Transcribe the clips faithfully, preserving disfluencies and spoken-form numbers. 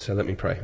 So let me pray.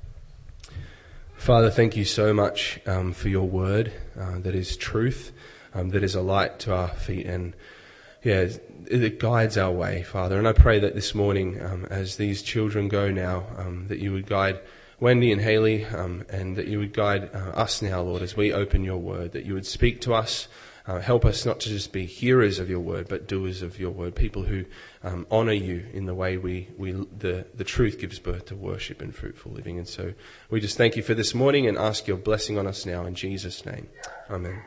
Father, thank you so much um, for your word uh, that is truth, um, that is a light to our feet, and yeah, it guides our way, Father. And I pray that this morning, um, as these children go now, um, that you would guide Wendy and Haley, um, and that you would guide uh, us now, Lord, as we open your word, that you would speak to us. Uh, help us not to just be hearers of your word, but doers of your word, people who um, honour you in the way we, we the, the truth gives birth to worship and fruitful living. And so we just thank you for this morning and ask your blessing on us now in Jesus' name. Amen.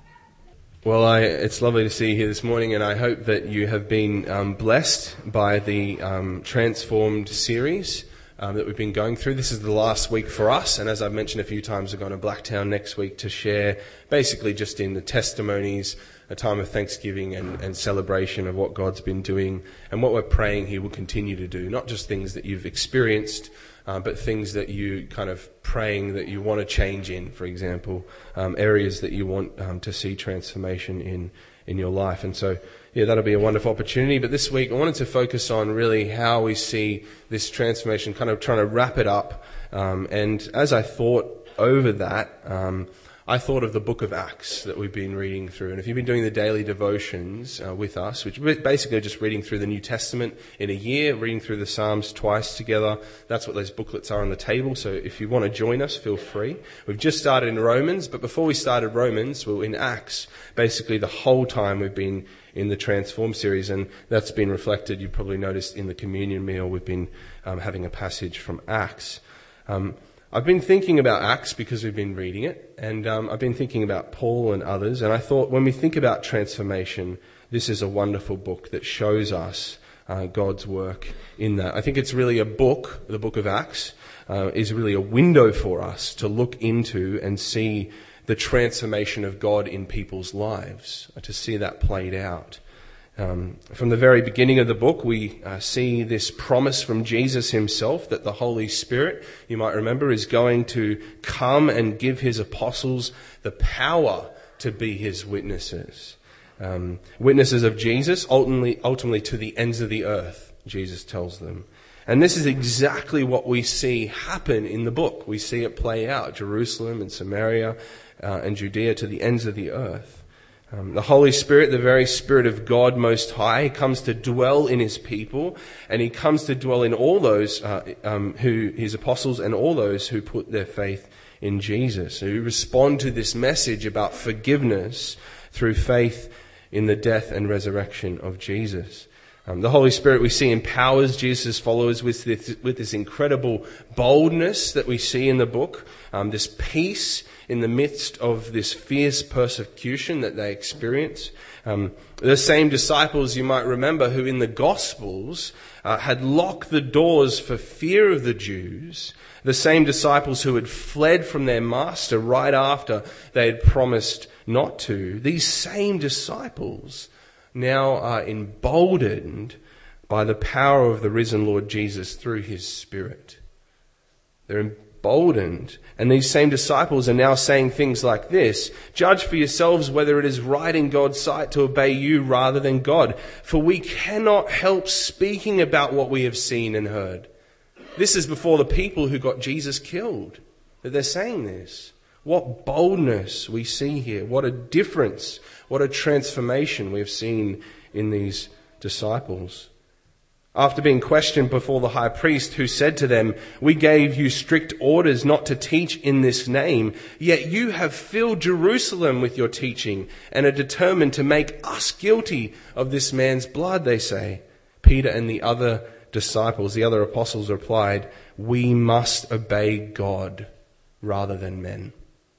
Well, I, it's lovely to see you here this morning, and I hope that you have been um, blessed by the um, Transformed series Um, that we've been going through. This is the last week for us, and as I've mentioned a few times, we're going to Blacktown next week to share basically just in the testimonies, a time of thanksgiving and, and celebration of what God's been doing and what we're praying he will continue to do. Not just things that you've experienced, uh, but things that you kind of praying that you want to change in, for example, um, areas that you want um, to see transformation in in your life. And so, yeah, that'll be a wonderful opportunity. But this week I wanted to focus on really how we see this transformation, kind of trying to wrap it up. Um, and as I thought over that, um, I thought of the book of Acts that we've been reading through. And if you've been doing the daily devotions uh, with us, which basically just reading through the New Testament in a year, reading through the Psalms twice together, that's what those booklets are on the table. So if you want to join us, feel free. We've just started in Romans, but before we started Romans, we were in Acts. Basically the whole time we've been in the Transform series, and that's been reflected, you probably noticed in the communion meal, we've been um, having a passage from Acts. Um, I've been thinking about Acts because we've been reading it, and um, I've been thinking about Paul and others, and I thought when we think about transformation, this is a wonderful book that shows us uh, God's work in that. I think it's really a book, the book of Acts, uh, is really a window for us to look into and see the transformation of God in people's lives, to see that played out. Um, from the very beginning of the book, we uh, see this promise from Jesus himself that the Holy Spirit, you might remember, is going to come and give his apostles the power to be his witnesses. Um, witnesses of Jesus, ultimately, ultimately to the ends of the earth, Jesus tells them. And this is exactly what we see happen in the book. We see it play out, Jerusalem and Samaria uh, and Judea to the ends of the earth. Um, the Holy Spirit, the very Spirit of God Most High, comes to dwell in his people, and he comes to dwell in all those uh, um, who his apostles and all those who put their faith in Jesus, who respond to this message about forgiveness through faith in the death and resurrection of Jesus. Um, the Holy Spirit, we see, empowers Jesus' followers with this, with this incredible boldness that we see in the book, um, this peace in the midst of this fierce persecution that they experience. Um, the same disciples, you might remember, who in the Gospels uh, had locked the doors for fear of the Jews, the same disciples who had fled from their master right after they had promised not to, these same disciples now are emboldened by the power of the risen Lord Jesus through his Spirit. They're emboldened. And these same disciples are now saying things like this: judge for yourselves whether it is right in God's sight to obey you rather than God. For we cannot help speaking about what we have seen and heard. This is before the people who got Jesus killed, that they're saying this. What boldness we see here. What a difference. What a transformation we've seen in these disciples. After being questioned before the high priest, who said to them, we gave you strict orders not to teach in this name, yet you have filled Jerusalem with your teaching and are determined to make us guilty of this man's blood, they say. Peter and the other disciples, the other apostles replied, we must obey God rather than men.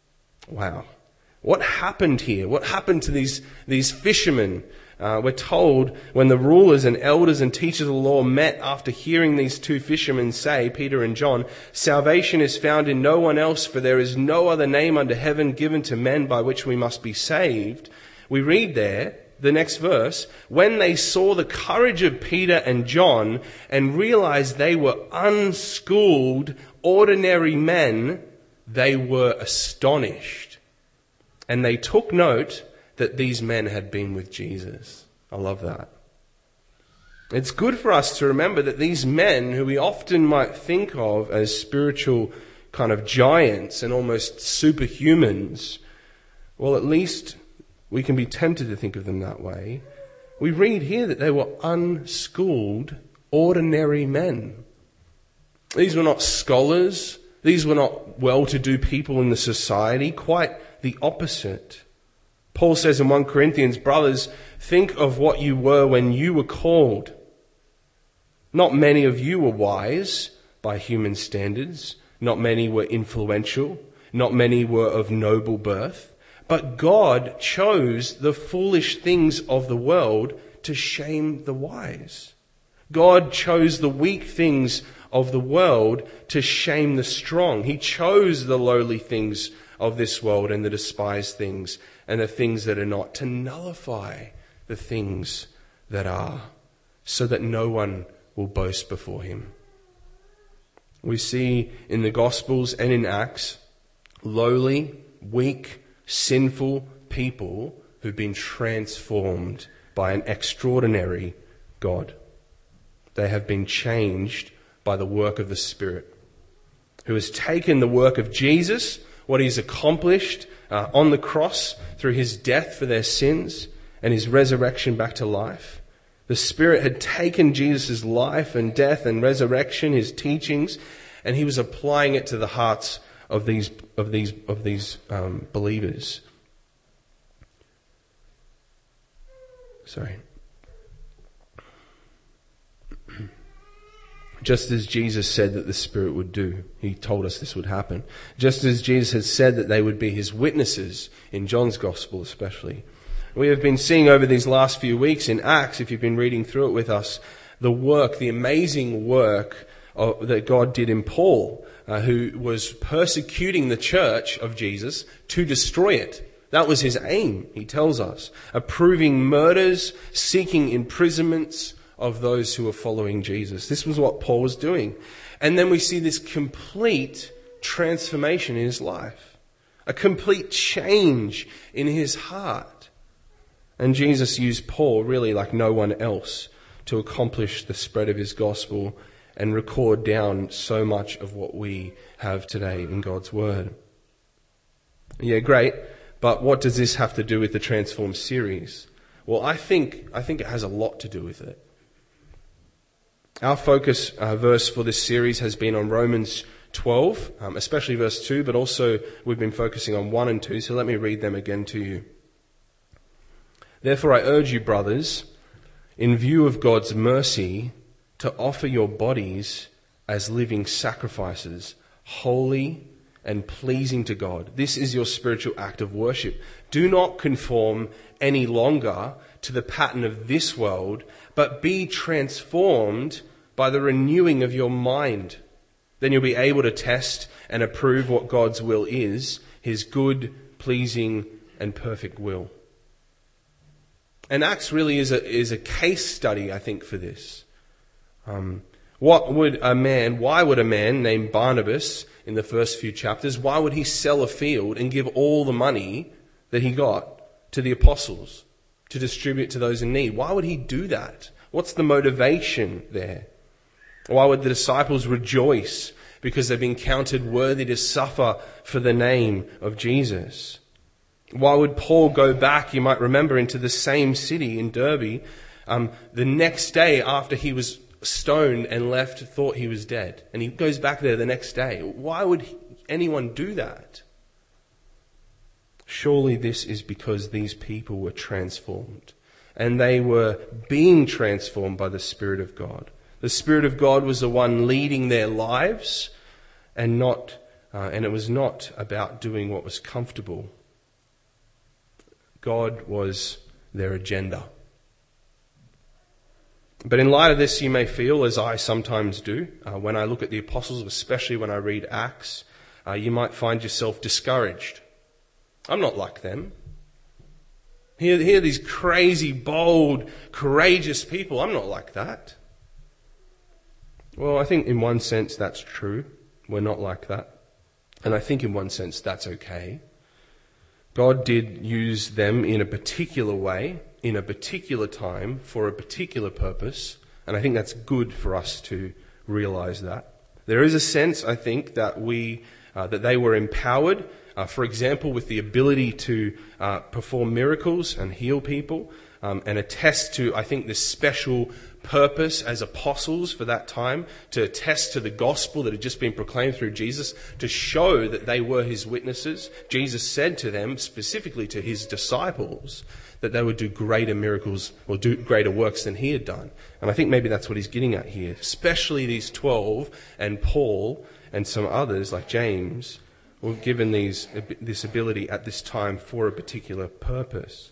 Wow. What happened here? What happened to these, these fishermen? Uh, we're told when the rulers and elders and teachers of the law met after hearing these two fishermen say, Peter and John, salvation is found in no one else, for there is no other name under heaven given to men by which we must be saved. We read there, the next verse, when they saw the courage of Peter and John and realized they were unschooled, ordinary men, they were astonished. And they took note that these men had been with Jesus. I love that. It's good for us to remember that these men, who we often might think of as spiritual kind of giants and almost superhumans, well, at least we can be tempted to think of them that way. We read here that they were unschooled, ordinary men. These were not scholars. These were not well-to-do people in the society. Quite the opposite. Paul says in First Corinthians, brothers, think of what you were when you were called. Not many of you were wise by human standards. Not many were influential. Not many were of noble birth. But God chose the foolish things of the world to shame the wise. God chose the weak things of the world to shame the strong. He chose the lowly things of this world and the despised things and the things that are not to nullify the things that are, so that no one will boast before him. We see in the Gospels and in Acts lowly, weak, sinful people who've been transformed by an extraordinary God. They have been changed by the work of the Spirit, who has taken the work of Jesus, what he's accomplished uh, on the cross through his death for their sins and his resurrection back to life. The Spirit had taken Jesus' life and death and resurrection, his teachings, and he was applying it to the hearts of these of these of these um, believers. Sorry. Just as Jesus said that the Spirit would do. He told us this would happen. Just as Jesus had said that they would be his witnesses, in John's Gospel especially. We have been seeing over these last few weeks in Acts, if you've been reading through it with us, the work, the amazing work of, that God did in Paul, uh, who was persecuting the church of Jesus to destroy it. That was his aim, he tells us. Approving murders, seeking imprisonments of those who were following Jesus. This was what Paul was doing. And then we see this complete transformation in his life. A complete change in his heart. And Jesus used Paul really like no one else to accomplish the spread of his gospel and record down so much of what we have today in God's word. Yeah, great. But what does this have to do with the Transform series? Well, I think, I think it has a lot to do with it. Our focus uh, verse for this series has been on Romans twelve, um, especially verse two, but also we've been focusing on one and two, so let me read them again to you. Therefore I urge you, brothers, in view of God's mercy, to offer your bodies as living sacrifices, holy and pleasing to God. This is your spiritual act of worship. Do not conform any longer to the pattern of this world, but be transformed by the renewing of your mind. Then you'll be able to test and approve what God's will is, his good, pleasing, and perfect will. And Acts really is a, is a case study, I think, for this. Um, what would a man, why would a man named Barnabas, in the first few chapters, why would he sell a field and give all the money that he got to the apostles to distribute to those in need? Why would he do that? What's the motivation there? Why would the disciples rejoice because they've been counted worthy to suffer for the name of Jesus? Why would Paul go back, you might remember, into the same city in Derbe, um, the next day after he was stoned and left, thought he was dead? And he goes back there the next day. Why would anyone do that? Surely this is because these people were transformed. And they were being transformed by the Spirit of God. The Spirit of God was the one leading their lives, and not, uh, and it was not about doing what was comfortable. God was their agenda. But in light of this, you may feel, as I sometimes do, uh, when I look at the apostles, especially when I read Acts, uh, you might find yourself discouraged. I'm not like them. Here, here are these crazy, bold, courageous people. I'm not like that. Well, I think in one sense that's true. We're not like that. And I think in one sense that's okay. God did use them in a particular way, in a particular time, for a particular purpose, And I think that's good for us to realize that. There is a sense, I think, that we, uh, that they were empowered, uh, for example, with the ability to uh, perform miracles and heal people, um, and attest to, I think, this special purpose as apostles for that time, to attest to the gospel that had just been proclaimed through Jesus, to show that they were his witnesses. Jesus said to them, specifically to his disciples, that they would do greater miracles or do greater works than he had done. And I think maybe that's what he's getting at here, especially these twelve and Paul and some others like James were given these, this ability at this time for a particular purpose.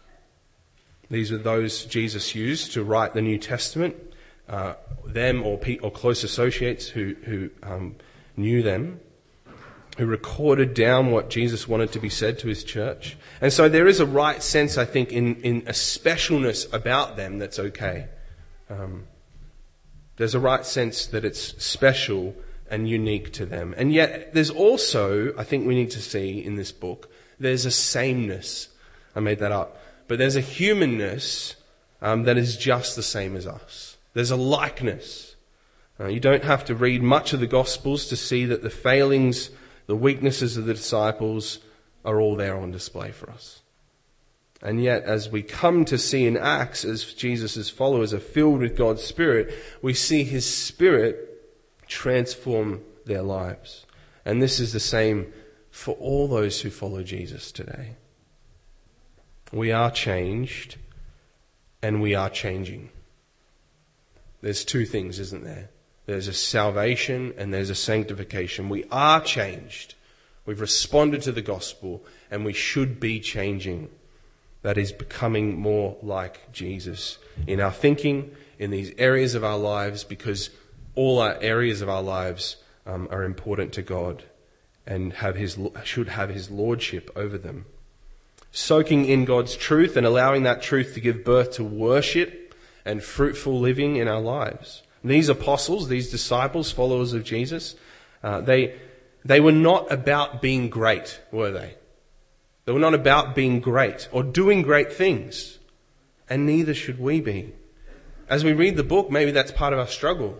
These are those Jesus used to write the New Testament, uh, them or, pe- or close associates who, who um, knew them, who recorded down what Jesus wanted to be said to his church. And so there is a right sense, I think, in, in a specialness about them that's okay. Um, there's a right sense that it's special and unique to them. And yet there's also, I think we need to see in this book, there's a sameness. I made that up. But there's a humanness um, that is just the same as us. There's a likeness. Uh, you don't have to read much of the Gospels to see that the failings, the weaknesses of the disciples are all there on display for us. And yet, as we come to see in Acts, as Jesus' followers are filled with God's Spirit, we see his Spirit transform their lives. And this is the same for all those who follow Jesus today. We are changed and we are changing. There's two things, isn't there? There's a salvation and there's a sanctification. We are changed. We've responded to the gospel and we should be changing. That is becoming more like Jesus in our thinking, in these areas of our lives, because all our areas of our lives um, are important to God and have his should have his lordship over them. Soaking in God's truth and allowing that truth to give birth to worship and fruitful living in our lives. These apostles, these disciples, followers of Jesus, uh, they they were not about being great, were they? They were not about being great or doing great things. And neither should we be. As we read the book, maybe that's part of our struggle.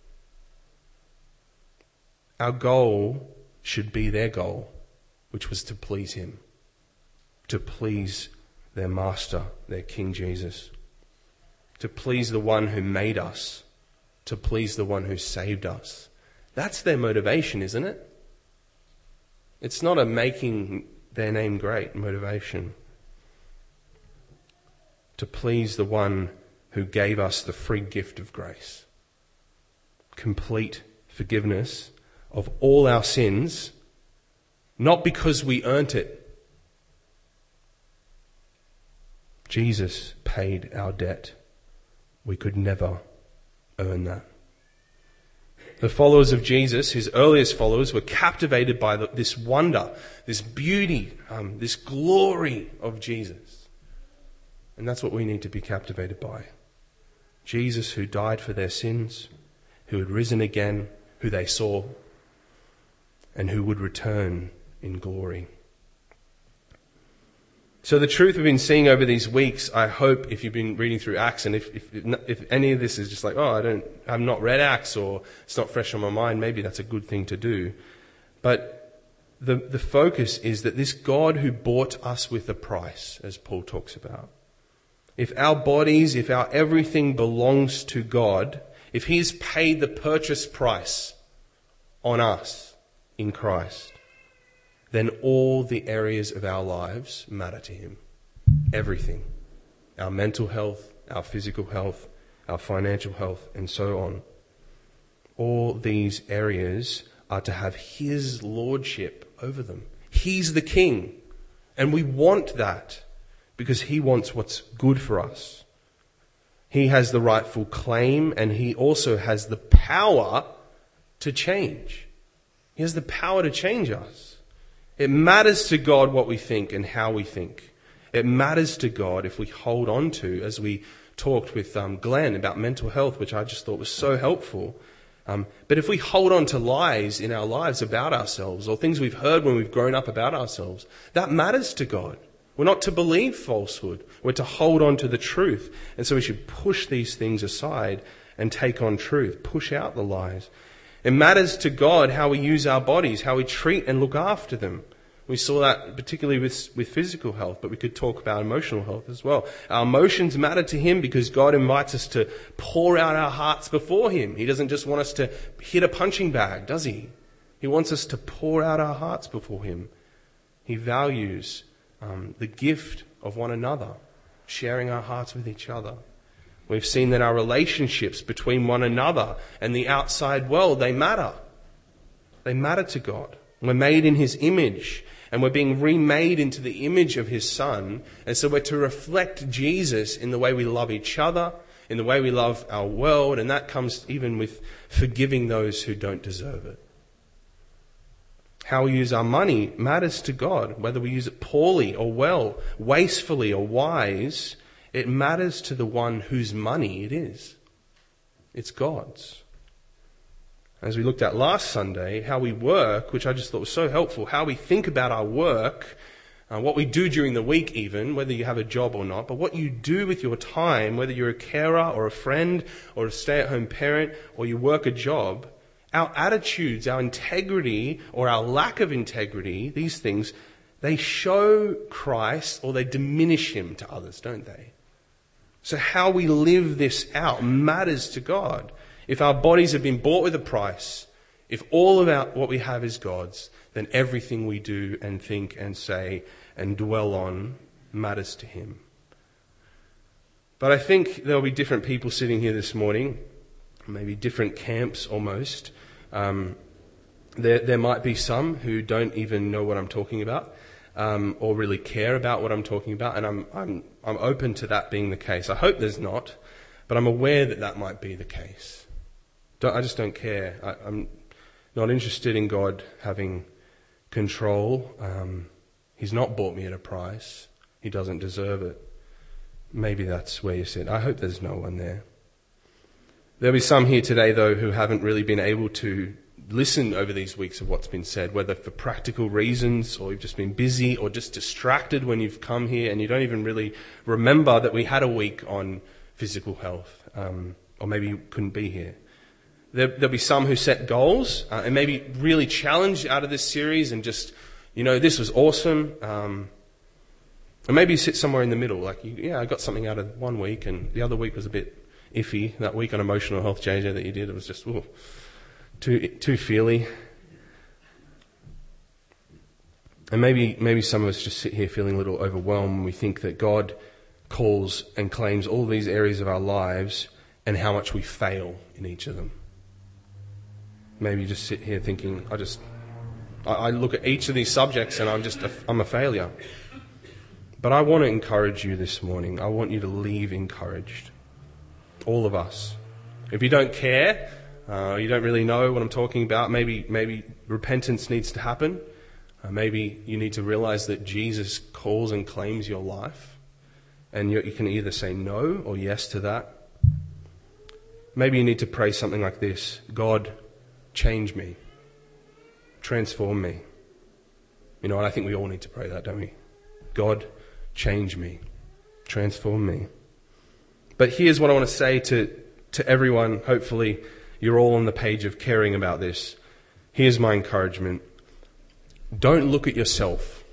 Our goal should be their goal, which was to please him. To please their master, their King Jesus. To please the one who made us. To please the one who saved us. That's their motivation, isn't it? It's not a making their name great motivation. To please the one who gave us the free gift of grace. Complete forgiveness of all our sins, not because we earned it. Jesus paid our debt. We could never earn that. The followers of Jesus, his earliest followers, were captivated by the, this wonder, this beauty, um, this glory of Jesus. And that's what we need to be captivated by. Jesus, who died for their sins, who had risen again, who they saw, and who would return in glory. So the truth we've been seeing over these weeks, I hope, if you've been reading through Acts, and if, if, if any of this is just like, oh, I don't, I've not read Acts, or it's not fresh on my mind, maybe that's a good thing to do. But the, the focus is that this God who bought us with a price, as Paul talks about, if our bodies, if our everything belongs to God, if he's paid the purchase price on us in Christ, then all the areas of our lives matter to him. Everything. Our mental health, our physical health, our financial health, and so on. All these areas are to have his lordship over them. He's the king. And we want that because he wants what's good for us. He has the rightful claim, and he also has the power to change. He has the power to change us. It matters to God what we think and how we think. It matters to God if we hold on to, as we talked with um, Glenn about mental health, which I just thought was so helpful. Um, but if we hold on to lies in our lives about ourselves, or things we've heard when we've grown up about ourselves, that matters to God. We're not to believe falsehood. We're to hold on to the truth. And so we should push these things aside and take on truth. Push out the lies. It matters to God how we use our bodies, how we treat and look after them. We saw that particularly with, with physical health, but we could talk about emotional health as well. Our emotions matter to Him because God invites us to pour out our hearts before Him. He doesn't just want us to hit a punching bag, does He? He wants us to pour out our hearts before Him. He values um, the gift of one another, sharing our hearts with each other. We've seen that our relationships between one another and the outside world, they matter. They matter to God. We're made in His image. And we're being remade into the image of His Son. And so we're to reflect Jesus in the way we love each other, in the way we love our world. And that comes even with forgiving those who don't deserve it. How we use our money matters to God. Whether we use it poorly or well, wastefully or wise, it matters to the one whose money it is. It's God's. As we looked at last Sunday, how we work, which I just thought was so helpful, how we think about our work, uh, what we do during the week even, whether you have a job or not, but what you do with your time, whether you're a carer or a friend or a stay-at-home parent or you work a job, our attitudes, our integrity or our lack of integrity, these things, they show Christ or they diminish Him to others, don't they? So how we live this out matters to God. If our bodies have been bought with a price, if all of our, what we have is God's, then everything we do and think and say and dwell on matters to Him. But I think there'll be different people sitting here this morning, maybe different camps almost. Um, there, there might be some who don't even know what I'm talking about, um, or really care about what I'm talking about, and I'm, I'm, I'm open to that being the case. I hope there's not, but I'm aware that that might be the case. I just don't care. I, I'm not interested in God having control. Um, he's not bought me at a price. He doesn't deserve it. Maybe that's where you sit. I hope there's no one there. There'll be some here today, though, who haven't really been able to listen over these weeks of what's been said, whether for practical reasons or you've just been busy or just distracted when you've come here and you don't even really remember that we had a week on physical health, um, or maybe you couldn't be here. There, there'll be some who set goals uh, and maybe really challenged out of this series and just, you know, this was awesome. Um, and maybe you sit somewhere in the middle, like, you, yeah, I got something out of one week and the other week was a bit iffy. That week on emotional health, J J, that you did, it was just ooh, too too feely. And maybe maybe some of us just sit here feeling a little overwhelmed when we think that God calls and claims all these areas of our lives and how much we fail in each of them. Maybe you just sit here thinking, I just, I, I look at each of these subjects and I'm just, a, I'm a failure. But I want to encourage you this morning. I want you to leave encouraged. All of us. If you don't care, uh, you don't really know what I'm talking about, maybe, maybe repentance needs to happen. Uh, maybe you need to realize that Jesus calls and claims your life. And you, you can either say no or yes to that. Maybe you need to pray something like this: God, change me. Transform me. You know what? I think we all need to pray that, don't we? God, change me. Transform me. But here's what I want to say to, to everyone. Hopefully you're all on the page of caring about this. Here's my encouragement. Don't look at yourself.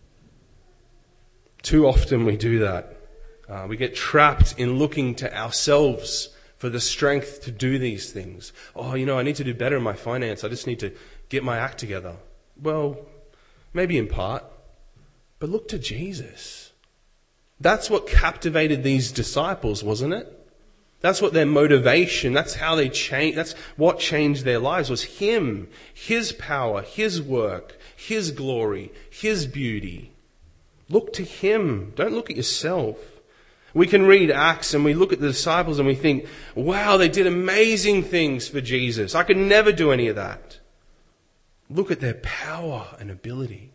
Too often we do that. Uh, we get trapped in looking to ourselves for the strength to do these things. Oh, you know, I need to do better in my finance. I just need to get my act together. Well, maybe in part, but look to Jesus. That's what captivated these disciples, wasn't it? That's what their motivation, that's how they changed, that's what changed their lives, was Him, His power, His work, His glory, His beauty. Look to Him. Don't look at yourself. We can read Acts and we look at the disciples and we think, wow, they did amazing things for Jesus. I could never do any of that. Look at their power and ability.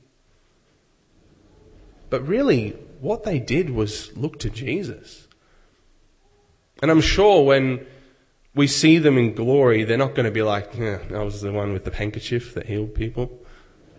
But really, what they did was look to Jesus. And I'm sure when we see them in glory, they're not going to be like, yeah, I was the one with the handkerchief that healed people.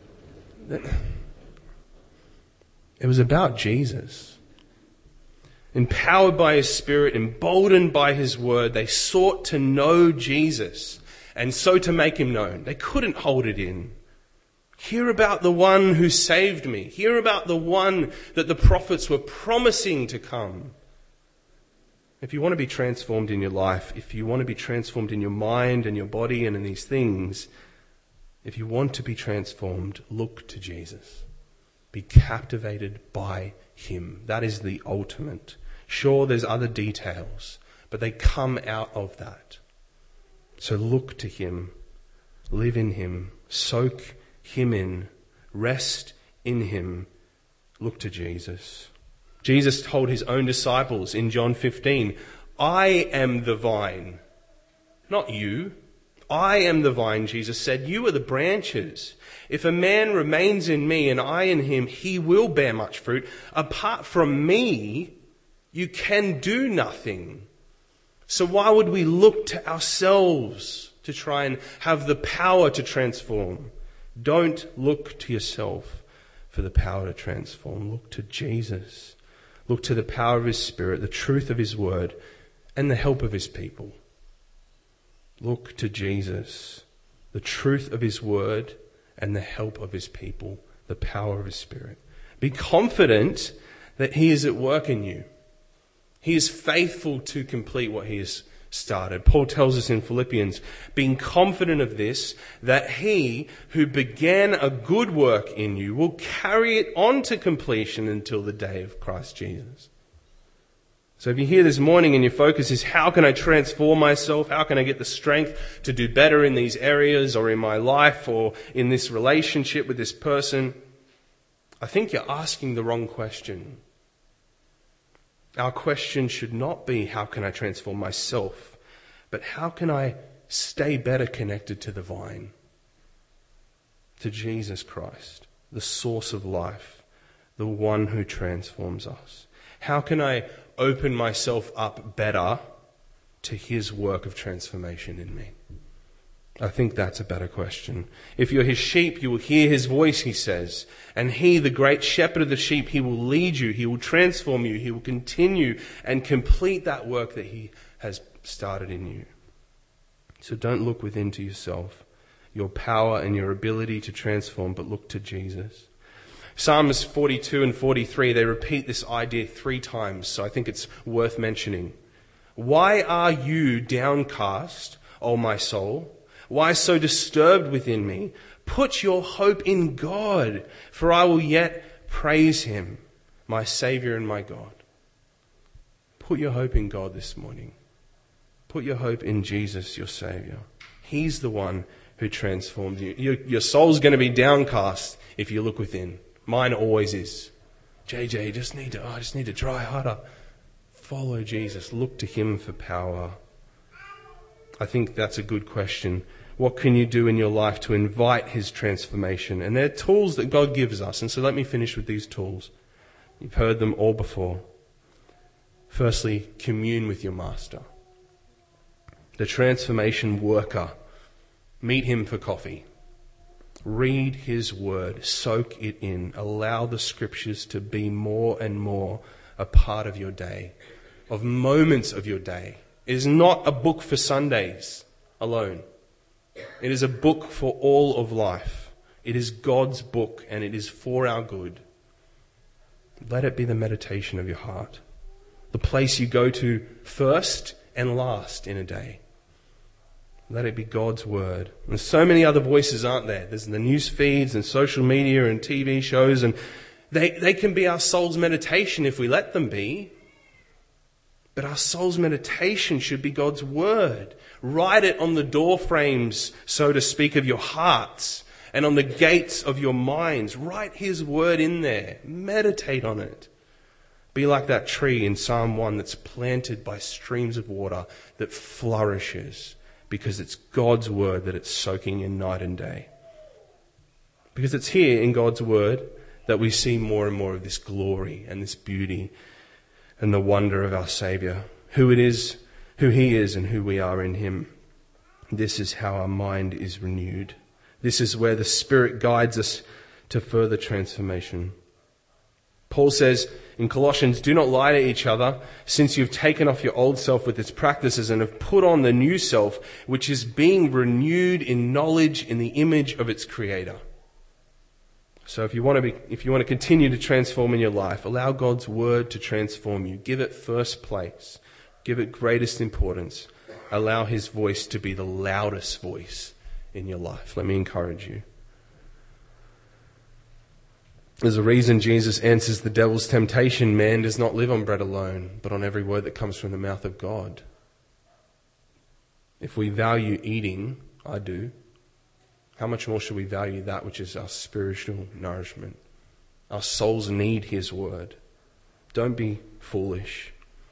It was about Jesus. Empowered by his Spirit, emboldened by his word, they sought to know Jesus and so to make him known. They couldn't hold it in. Hear about the one who saved me. Hear about the one that the prophets were promising to come. If you want to be transformed in your life, if you want to be transformed in your mind and your body and in these things, if you want to be transformed, look to Jesus. Be captivated by him. That is the ultimate. Sure, there's other details, but they come out of that. So look to him, live in him, soak him in, rest in him, look to Jesus. Jesus told his own disciples in John fifteen, I am the vine, not you. I am the vine, Jesus said. You are the branches. If a man remains in me and I in him, he will bear much fruit. Apart from me, you can do nothing. So why would we look to ourselves to try and have the power to transform? Don't look to yourself for the power to transform. Look to Jesus. Look to the power of his Spirit, the truth of his word, and the help of his people. Look to Jesus, the truth of his word and the help of his people, the power of his Spirit. Be confident that he is at work in you. He is faithful to complete what he has started. Paul tells us in Philippians, being confident of this, that he who began a good work in you will carry it on to completion until the day of Christ Jesus. So if you're here this morning and your focus is, how can I transform myself? How can I get the strength to do better in these areas or in my life or in this relationship with this person? I think you're asking the wrong question. Our question should not be, how can I transform myself? But how can I stay better connected to the vine? To Jesus Christ, the source of life, the one who transforms us. How can I open myself up better to his work of transformation in me? I think that's a better question. If you're his sheep, you will hear his voice, he says. And he, the great shepherd of the sheep, he will lead you. He will transform you. He will continue and complete that work that he has started in you. So don't look within to yourself, your power and your ability to transform, but look to Jesus. Psalms forty-two and forty-three, they repeat this idea three times, so I think it's worth mentioning. Why are you downcast, O my soul? Why so disturbed within me? Put your hope in God, for I will yet praise him, my Saviour and my God. Put your hope in God this morning. Put your hope in Jesus, your Saviour. He's the one who transformed you. Your, your soul's going to be downcast if you look within. Mine always is. J J, just need to, oh, I just need to try harder. Follow Jesus. Look to him for power. I think that's a good question. What can you do in your life to invite his transformation? And they're tools that God gives us. And so let me finish with these tools. You've heard them all before. Firstly, commune with your master. The transformation worker. Meet him for coffee. Read his word. Soak it in. Allow the scriptures to be more and more a part of your day, of moments of your day. It is not a book for Sundays alone. It is a book for all of life. It is God's book and it is for our good. Let it be the meditation of your heart. The place you go to first and last in a day. Let it be God's word. There's so many other voices, aren't there? There's the news feeds and social media and T V shows, and they, they can be our soul's meditation if we let them be. But our soul's meditation should be God's word. Write it on the door frames, so to speak, of your hearts and on the gates of your minds. Write his word in there. Meditate on it. Be like that tree in Psalm one that's planted by streams of water that flourishes because it's God's word that it's soaking in night and day. Because it's here in God's word that we see more and more of this glory and this beauty and the wonder of our Saviour, who it is, who he is and who we are in him. This is how our mind is renewed. This is where the Spirit guides us to further transformation. Paul says, in Colossians, do not lie to each other, since you've taken off your old self with its practices and have put on the new self, which is being renewed in knowledge in the image of its creator. So if you want to be, if you want to continue to transform in your life, allow God's word to transform you. Give it first place. Give it greatest importance. Allow his voice to be the loudest voice in your life. Let me encourage you. There's a reason Jesus answers the devil's temptation. Man does not live on bread alone, but on every word that comes from the mouth of God. If we value eating, I do, how much more should we value that which is our spiritual nourishment? Our souls need his word. Don't be foolish.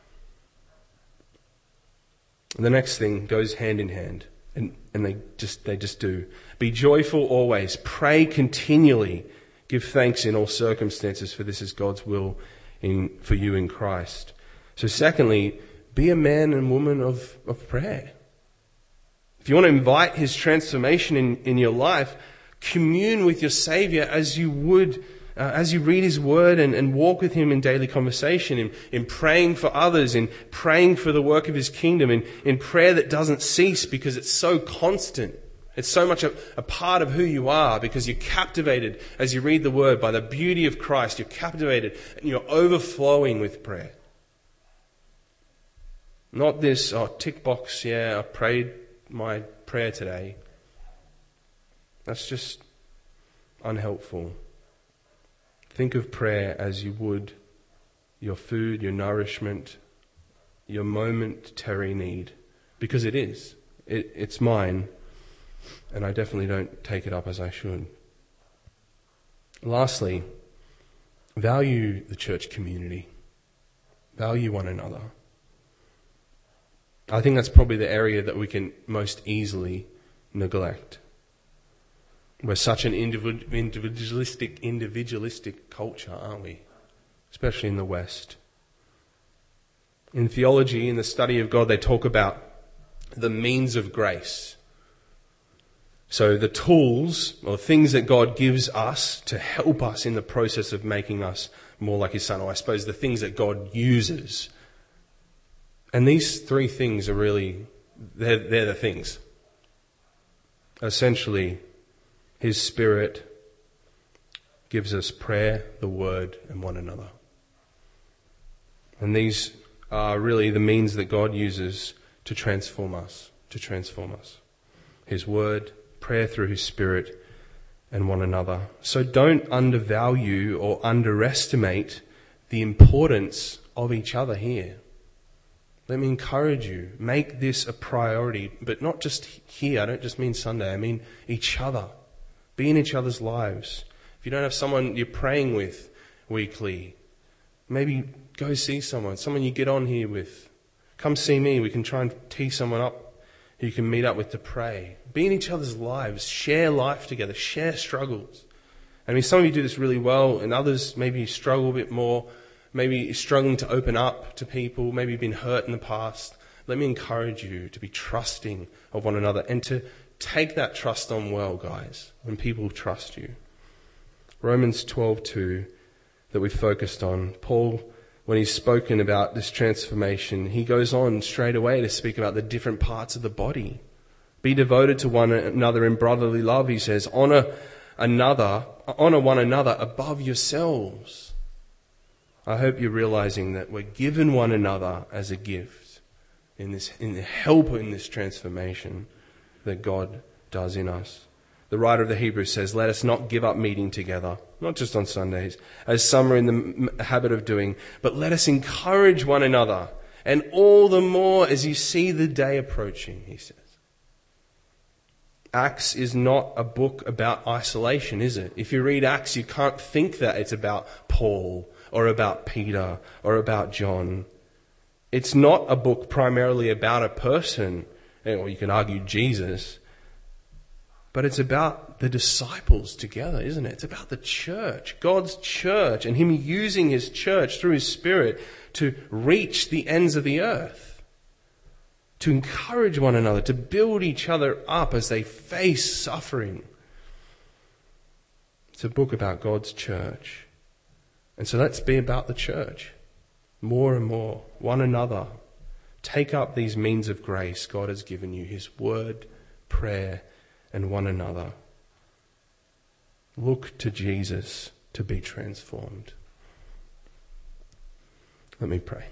And the next thing goes hand in hand, and, and they just they just do. Be joyful always. Pray continually. Give thanks in all circumstances, for this is God's will in for you in Christ. So secondly, be a man and woman of, of prayer. If you want to invite his transformation in, in your life, commune with your Saviour as you would, uh, as you read his word and, and walk with him in daily conversation, in, in praying for others, in praying for the work of his kingdom, in, in prayer that doesn't cease because it's so constant. It's so much a, a part of who you are because you're captivated as you read the word by the beauty of Christ. You're captivated and you're overflowing with prayer. Not this, oh, tick box, yeah, I prayed my prayer today. That's just unhelpful. Think of prayer as you would your food, your nourishment, your momentary need. Because it is. It, it's mine. And I definitely don't take it up as I should. Lastly, value the church community. Value one another. I think that's probably the area that we can most easily neglect. We're such an individualistic, individualistic culture, aren't we? Especially in the West. In theology, in the study of God, they talk about the means of grace. So the tools or things that God gives us to help us in the process of making us more like his son, or I suppose the things that God uses. And these three things are really, they're, they're the things. Essentially, his Spirit gives us prayer, the word, and one another. And these are really the means that God uses to transform us, to transform us. His word, prayer through his Spirit, and one another. So don't undervalue or underestimate the importance of each other here. Let me encourage you, make this a priority, but not just here. I don't just mean Sunday, I mean each other. Be in each other's lives. If you don't have someone you're praying with weekly, maybe go see someone, someone you get on here with. Come see me, we can try and tee someone up who you can meet up with to pray. Be in each other's lives, share life together, share struggles. I mean, some of you do this really well, and others maybe struggle a bit more. Maybe you're struggling to open up to people. Maybe you've been hurt in the past. Let me encourage you to be trusting of one another and to take that trust on well, guys, when people trust you. Romans twelve two that we focused on. Paul, when he's spoken about this transformation, he goes on straight away to speak about the different parts of the body. Be devoted to one another in brotherly love, he says. Honor another, honor one another above yourselves. I hope you're realizing that we're given one another as a gift in this, in the help in this transformation that God does in us. The writer of the Hebrews says, let us not give up meeting together, not just on Sundays, as some are in the habit of doing, but let us encourage one another, and all the more as you see the day approaching, he says. Acts is not a book about isolation, is it? If you read Acts, you can't think that it's about Paul or about Peter or about John. It's not a book primarily about a person, or you can argue Jesus, but it's about the disciples together, isn't it? It's about the church, God's church, and him using his church through his Spirit to reach the ends of the earth, to encourage one another, to build each other up as they face suffering. It's a book about God's church. And so let's be about the church. More and more. One another. Take up these means of grace God has given you. His word, prayer, and one another. Look to Jesus to be transformed. Let me pray.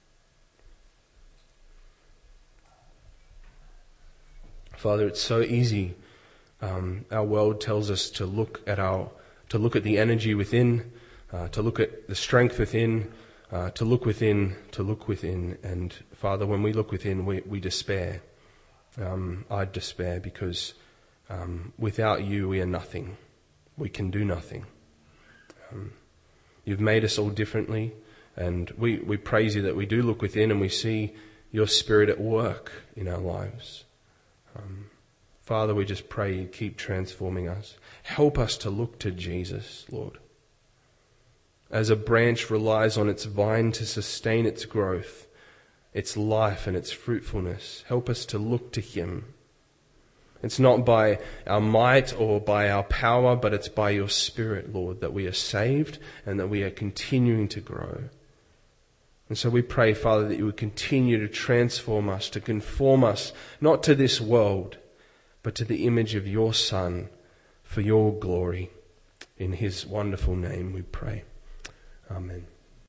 Father, it's so easy. Um, our world tells us to look at our, to look at the energy within, uh, to look at the strength within, uh, to look within, to look within. And Father, when we look within, we, we despair. Um, I despair because um, without you, we are nothing. We can do nothing. Um, you've made us all differently, and we, we praise you that we do look within and we see your Spirit at work in our lives. Um, Father, we just pray you keep transforming us. Help us to look to Jesus, Lord. As a branch relies on its vine to sustain its growth, its life and its fruitfulness, help us to look to him. It's not by our might or by our power, but it's by your Spirit, Lord, that we are saved and that we are continuing to grow. And so we pray, Father, that you would continue to transform us, to conform us, not to this world, but to the image of your Son, for your glory. In his wonderful name we pray. Amen.